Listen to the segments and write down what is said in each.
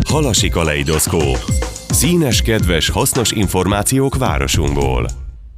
Halasi kaleidoszkóp. Színes, kedves, hasznos információk városunkból.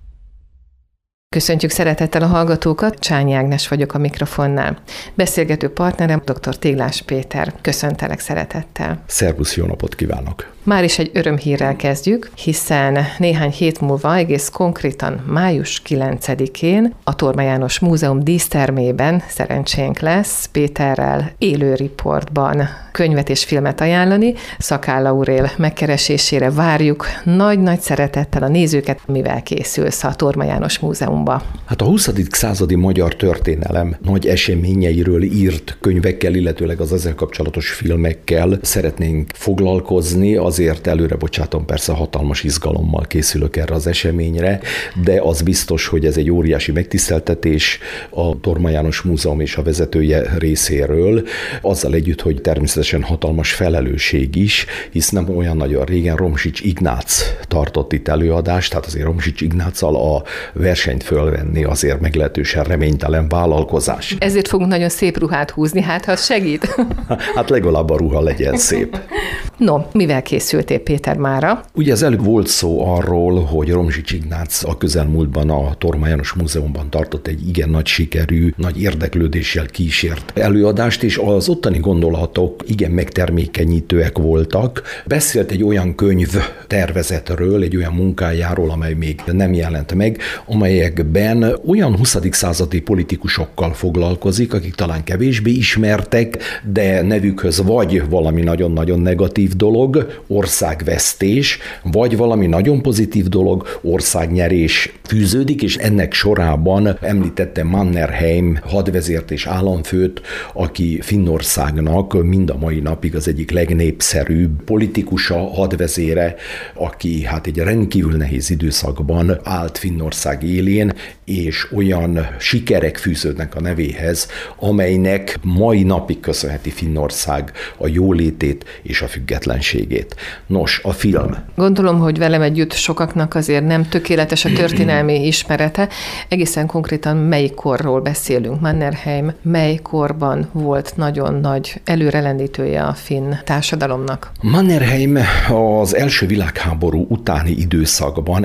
Köszöntjük szeretettel a hallgatókat, Csányi Ágnes vagyok a mikrofonnál. Beszélgető partnerem dr. Téglás Péter. Köszöntelek szeretettel. Szervusz, jó napot kívánok! Már is egy örömhírrel kezdjük, hiszen néhány hét múlva, egész konkrétan május 9-én a Torma János Múzeum dísztermében szerencsénk lesz Péterrel élő riportban könyvet és filmet ajánlani. Szakáll Aurél megkeresésére várjuk nagy-nagy szeretettel a nézőket, mivel készülsz a Torma János Múzeumba. Hát a 20. századi magyar történelem nagy eseményeiről írt könyvekkel, illetőleg az ezzel kapcsolatos filmekkel szeretnénk foglalkozni. Azért előre bocsátom, persze hatalmas izgalommal készülök erre az eseményre, de az biztos, hogy ez egy óriási megtiszteltetés a Torma János Múzeum és a vezetője részéről, azzal együtt, hogy természetesen hatalmas felelősség is, hisz nem olyan nagyon régen Romsics Ignác tartott itt előadást, tehát azért Romsics Ignáccal a versenyt fölvenni azért meglehetősen reménytelen vállalkozás. Ezért fogunk nagyon szép ruhát húzni, hát ha segít. Hát legalább a ruha legyen szép. No, mivel készültél, Péter, mára? Ugye az előbb volt szó arról, hogy Romsics Ignác a közelmúltban a Torma János Múzeumban tartott egy igen nagy sikerű, nagy érdeklődéssel kísért előadást, és az ottani gondolatok igen megtermékenyítőek voltak. Beszélt egy olyan könyv tervezetről, egy olyan munkájáról, amely még nem jelent meg, amelyekben olyan 20. századi politikusokkal foglalkozik, akik talán kevésbé ismertek, de nevükhöz vagy valami nagyon-nagyon negatív dolog, országvesztés, vagy valami nagyon pozitív dolog, országnyerés fűződik, és ennek sorában említette Mannerheim hadvezért és államfőt, aki Finnországnak mind a mai napig az egyik legnépszerűbb politikusa, hadvezére, aki hát egy rendkívül nehéz időszakban állt Finnország élén, és olyan sikerek fűződnek a nevéhez, amelynek mai napig köszönheti Finnország a jólétét és a függetlenségét. Nos, a film. Gondolom, hogy velem együtt sokaknak azért nem tökéletes a történelmi ismerete. Egészen konkrétan melyik korról beszélünk? Mannerheim mely korban volt nagyon nagy előrelendítője a finn társadalomnak? Mannerheim az első világháború utáni időszakban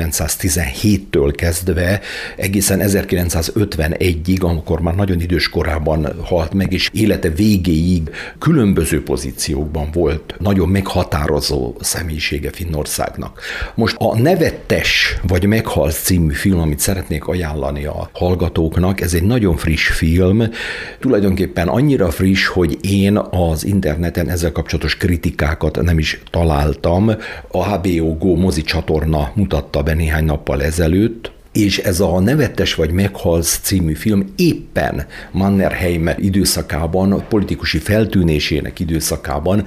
1917-től kezdve egészen 1951-ig, amikor már nagyon idős korában halt meg, és élete végéig különböző pozíciókban volt nagyon meghatározó személyisége Finnországnak. Most a Nevettes vagy Meghalsz című film, amit szeretnék ajánlani a hallgatóknak, ez egy nagyon friss film, tulajdonképpen annyira friss, hogy én az interneten ezzel kapcsolatos kritikákat nem is találtam. A HBO Go mozicsatorna mutatta be néhány nappal ezelőtt, és ez a Nevettes vagy Meghalsz című film éppen Mannerheim időszakában, politikusi feltűnésének időszakában,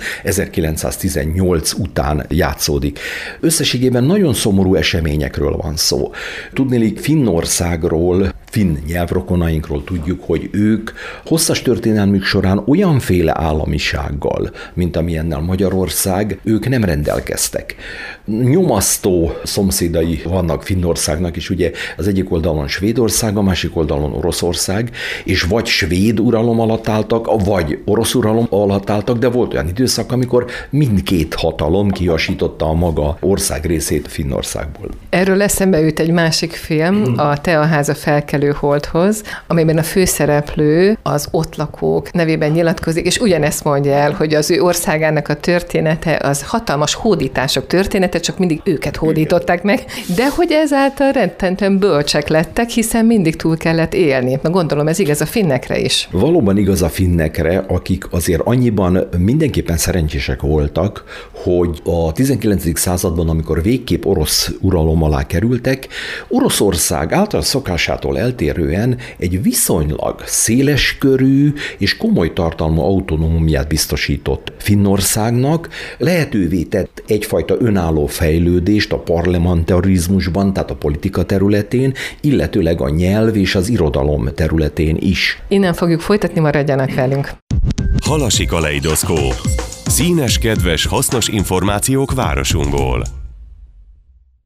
1918 után játszódik. Összességében nagyon szomorú eseményekről van szó. Tudniillik Finnországról, finn nyelvrokonainkról tudjuk, hogy ők hosszas történelmük során olyanféle államisággal, mint amilyennel Magyarország, ők nem rendelkeztek. Nyomasztó szomszédai vannak Finnországnak, és ugye az egyik oldalon Svédország, a másik oldalon Oroszország, és vagy svéd uralom alatt álltak, vagy orosz uralom alatt álltak, de volt olyan időszak, amikor mindkét hatalom kihasította a maga ország részét Finnországból. Erről eszembe jut egy másik film, a Te a háza felkelő holdhoz, amelyben a főszereplő az ott lakók nevében nyilatkozik, és ugyanezt mondja el, hogy az ő országának a története az hatalmas hódítások története, csak mindig őket hódították meg, de hogy ezáltal rettentően bölcsek lettek, hiszen mindig túl kellett élni. Na gondolom, ez igaz a finnekre is. Valóban igaz a finnekre, akik azért annyiban mindenképpen szerencsések voltak, hogy a 19. században, amikor végképp orosz uralom alá kerültek, Oroszország által szokásától eltérően egy viszonylag széleskörű és komoly tartalmú autonómiát biztosított Finnországnak, lehetővé tett egyfajta önálló fejlődést a parlamentarizmusban, tehát a politika területén, illetőleg a nyelv és az irodalom területén is. Innen fogjuk folytatni, maradjanak velünk. Halasi kaleidoszkóp. Színes, kedves, hasznos információk városunkból.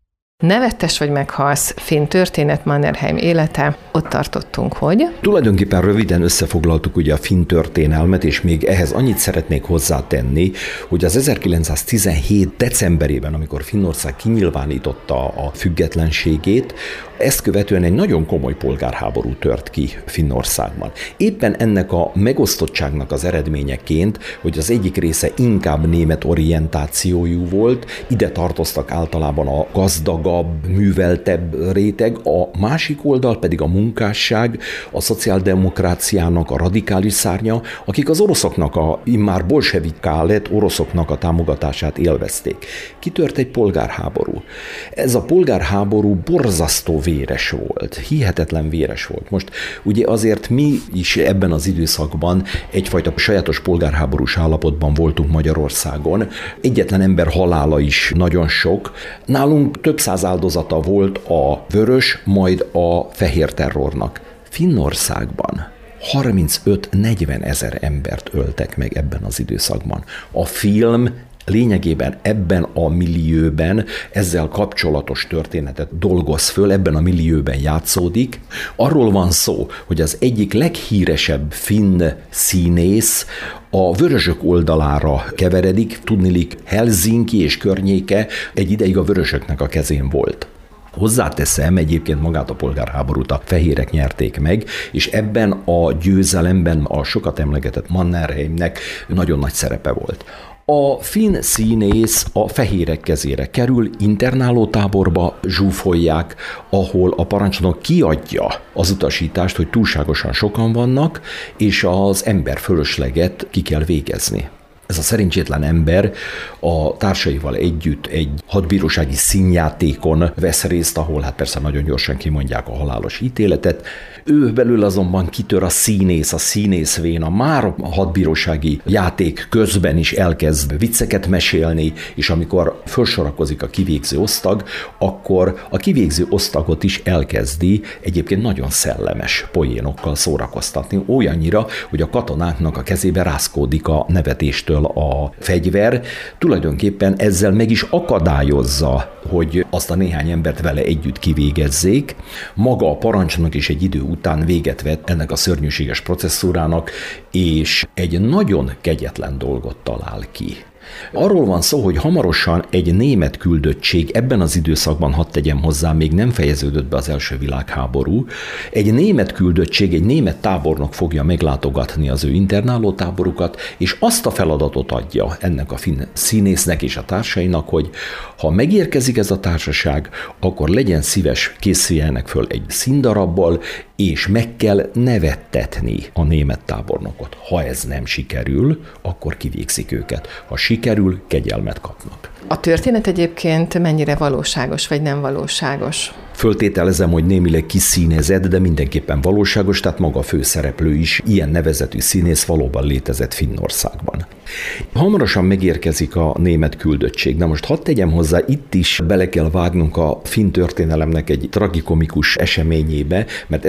Nevettes vagy meghalsz, finn történet, Mannerheim élete. Ott tartottunk, hogy? Tulajdonképpen röviden összefoglaltuk ugye a finn történelmet, és még ehhez annyit szeretnék hozzátenni, hogy az 1917. decemberében, amikor Finnország kinyilvánította a függetlenségét, ezt követően egy nagyon komoly polgárháború tört ki Finnországban. Éppen ennek a megosztottságnak az eredményeként, hogy az egyik része inkább német orientációjú volt, ide tartoztak általában a gazdagabb, műveltebb réteg, a másik oldal pedig a munkásság, a szociáldemokráciának a radikális szárnya, akik az oroszoknak, a immár bolseviká lett oroszoknak a támogatását élvezték. Kitört egy polgárháború. Ez a polgárháború borzasztó véres volt, hihetetlen véres volt. Most ugye azért mi is ebben az időszakban egyfajta sajátos polgárháborús állapotban voltunk Magyarországon. Egyetlen ember halála is nagyon sok. Nálunk több száz áldozata volt a vörös, majd a fehér terrornak. Finnországban 35-40 ezer embert öltek meg ebben az időszakban. A film lényegében ebben a millióben ezzel kapcsolatos történetet dolgoz föl, ebben a millióben játszódik. Arról van szó, hogy az egyik leghíresebb finn színész a vörösök oldalára keveredik, tudniillik Helsinki és környéke egy ideig a vörösöknek a kezén volt. Hozzáteszem, egyébként magát a polgárháborút a fehérek nyerték meg, és ebben a győzelemben a sokat emlegetett Mannerheimnek nagyon nagy szerepe volt. A finn színész a fehérek kezére kerül, internálótáborba zsúfolják, ahol a parancsnok kiadja az utasítást, hogy túlságosan sokan vannak, és az ember fölösleget ki kell végezni. Ez a szerencsétlen ember a társaival együtt egy hadbírósági színjátékon vesz részt, ahol hát persze nagyon gyorsan kimondják a halálos ítéletet. Ő belül azonban kitör a színészvéna, már a hadbírósági játék közben is elkezd vicceket mesélni, és amikor felsorakozik a kivégző osztag, akkor a kivégző osztagot is elkezdi egyébként nagyon szellemes poénokkal szórakoztatni, olyannyira, hogy a katonáknak a kezébe rázkódik a nevetéstől a fegyver, tulajdonképpen ezzel meg is akadályozza, hogy azt a néhány embert vele együtt kivégezzék. Maga a parancsnok is egy idő után véget vett ennek a szörnyűséges processzúrának, és egy nagyon kegyetlen dolgot talál ki. Arról van szó, hogy hamarosan egy német küldöttség, ebben az időszakban, hadd tegyem hozzá, még nem fejeződött be az első világháború, egy német küldöttség, egy német tábornok fogja meglátogatni az ő internálótáborukat, és azt a feladatot adja ennek a finn színésznek és a társainak, hogy ha megérkezik ez a társaság, akkor legyen szíves, készüljenek föl egy színdarabbal, és meg kell nevettetni a német tábornokot. Ha ez nem sikerül, akkor kivégzik őket. Ha sikerül, kegyelmet kapnak. A történet egyébként mennyire valóságos, vagy nem valóságos? Föltételezem, hogy némileg kiszínezett, de mindenképpen valóságos, tehát maga a főszereplő is, ilyen nevezetű színész valóban létezett Finnországban. Hamarosan megérkezik a német küldöttség. Na most hadd tegyem hozzá, itt is bele kell vágnunk a finn történelemnek egy tragikomikus eseményébe, mert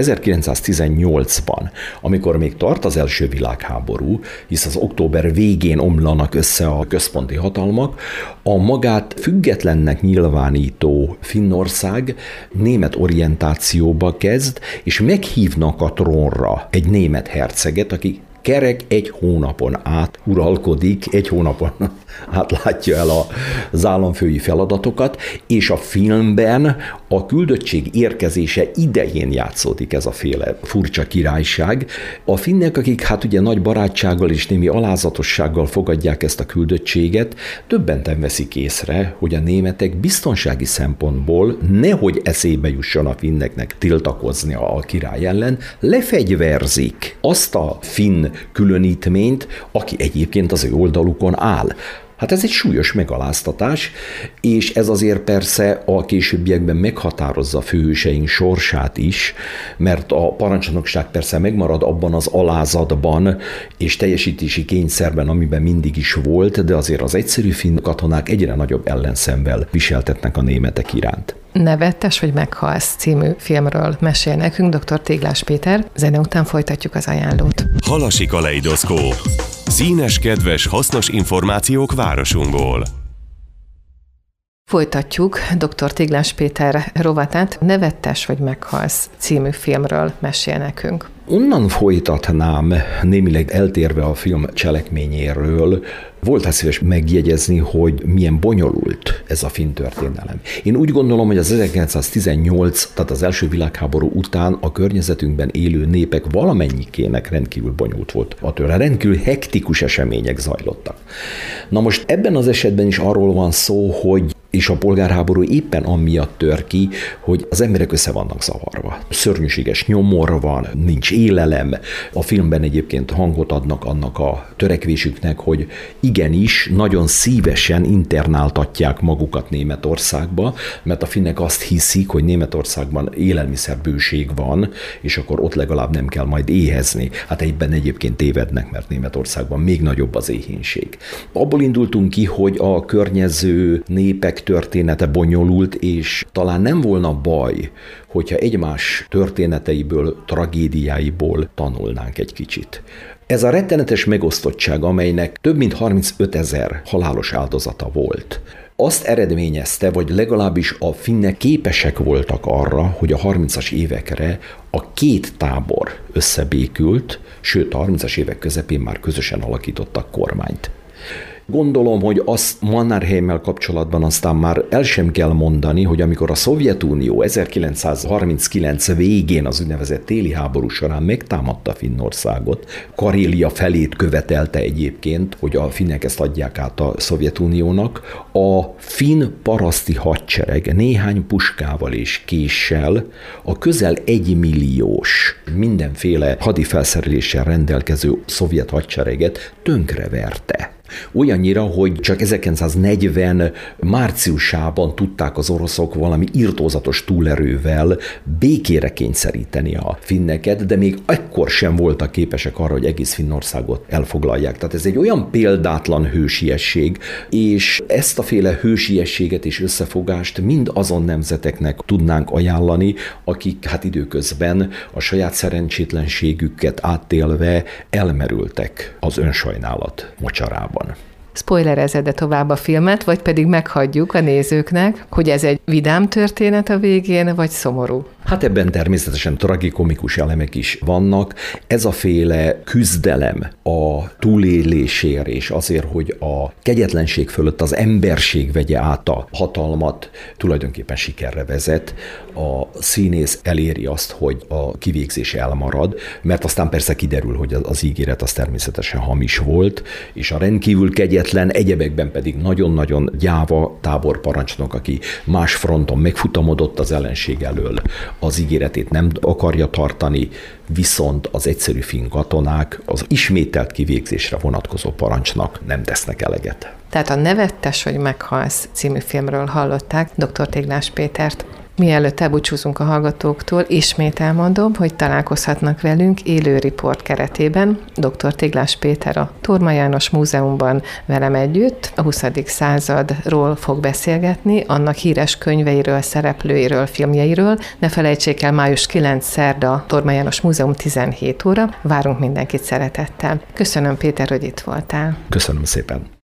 1918-ban, amikor még tart az első világháború, hisz az október végén omlanak össze a központi hatalmak, a magát függetlennek nyilvánító Finnország német orientációba kezd, és meghívnak a trónra egy német herceget, aki kerek egy hónapon át uralkodik, egy hónapon át látja el az államfői feladatokat, és a filmben a küldöttség érkezése idején játszódik ez a féle furcsa királyság. A finnek, akik hát ugye nagy barátsággal és némi alázatossággal fogadják ezt a küldöttséget, döbbenten veszik észre, hogy a németek biztonsági szempontból nehogy eszébe jusson a finneknek tiltakozni a király ellen, lefegyverzik azt a finn különítményt, aki egyébként az ő oldalukon áll. Hát ez egy súlyos megaláztatás, és ez azért persze a későbbiekben meghatározza főhőseink sorsát is, mert a parancsnokság persze megmarad abban az alázatban és teljesítési kényszerben, amiben mindig is volt, de azért az egyszerű finn katonák egyre nagyobb ellenszemvel viseltetnek a németek iránt. Nevettes vagy meghalsz című filmről mesél nekünk dr. Téglás Péter. Zene után folytatjuk az ajánlót. Halasi kaleidoszkóp. Színes, kedves, hasznos információk városunkból. Folytatjuk dr. Téglás Péter rovatát. Nevettes vagy meghalsz című filmről mesél nekünk. Onnan folytatnám, némileg eltérve a film cselekményéről, voltál szíves megjegyezni, hogy milyen bonyolult ez a finn történelem. Én úgy gondolom, hogy az 1918, tehát az első világháború után a környezetünkben élő népek valamennyikének rendkívül bonyolult volt. Rendkívül hektikus események zajlottak. Na most ebben az esetben is arról van szó, hogy és a polgárháború éppen amiatt tör ki, hogy az emberek össze vannak zavarva. Szörnyűséges nyomor van, nincs élelem. A filmben egyébként hangot adnak annak a törekvésüknek, hogy igenis, nagyon szívesen internáltatják magukat Németországba, mert a finnek azt hiszik, hogy Németországban élelmiszerbőség van, és akkor ott legalább nem kell majd éhezni. Hát egyben egyébként tévednek, mert Németországban még nagyobb az éhínség. Abból indultunk ki, hogy a környező népek története bonyolult, és talán nem volna baj, hogyha egymás történeteiből, tragédiáiból tanulnánk egy kicsit. Ez a rettenetes megosztottság, amelynek több mint 35 000 halálos áldozata volt, azt eredményezte, vagy legalábbis a finnek képesek voltak arra, hogy a 30-as évekre a két tábor összebékült, sőt a 30-as évek közepén már közösen alakítottak kormányt. Gondolom, hogy azt Mannerheimmel kapcsolatban aztán már el sem kell mondani, hogy amikor a Szovjetunió 1939 végén az úgynevezett téli háború során megtámadta Finnországot, Karélia felét követelte egyébként, hogy a finnek ezt adják át a Szovjetuniónak, a finn paraszti hadsereg néhány puskával és késsel a közel 1 milliós mindenféle hadifelszereléssel rendelkező szovjet hadsereget tönkreverte. Olyannyira, hogy csak 1940 márciusában tudták az oroszok valami irtózatos túlerővel békére kényszeríteni a finneket, de még ekkor sem voltak képesek arra, hogy egész Finnországot elfoglalják. Tehát ez egy olyan példátlan hősiesség, és ezt a féle hősiességet és összefogást mind azon nemzeteknek tudnánk ajánlani, akik hát időközben a saját szerencsétlenségüket átélve elmerültek az önsajnálat mocsarában. Spoilerezed-e tovább a filmet, vagy pedig meghagyjuk a nézőknek, hogy ez egy vidám történet a végén, vagy szomorú? Hát ebben természetesen tragikomikus elemek is vannak. Ez a féle küzdelem a túlélésért és azért, hogy a kegyetlenség fölött az emberség vegye át a hatalmat, tulajdonképpen sikerre vezet. A színész eléri azt, hogy a kivégzés elmarad, mert aztán persze kiderül, hogy az ígéret az természetesen hamis volt, és a rendkívül kegyetlen, egyebekben pedig nagyon-nagyon gyáva táborparancsnok, aki más fronton megfutamodott az ellenség elől, az ígéretét nem akarja tartani, viszont az egyszerű finn katonák az ismételt kivégzésre vonatkozó parancsnak nem tesznek eleget. Tehát a Nevettes vagy meghalsz című filmről hallották dr. Téglás Pétert. Mielőtt elbúcsúzunk a hallgatóktól, ismét elmondom, hogy találkozhatnak velünk élő riport keretében. Dr. Téglás Péter a Torma János Múzeumban velem együtt a 20. századról fog beszélgetni, annak híres könyveiről, szereplőiről, filmjeiről. Ne felejtsék el, május 9. szerda, Torma János Múzeum 17 óra. Várunk mindenkit szeretettel. Köszönöm, Péter, hogy itt voltál. Köszönöm szépen.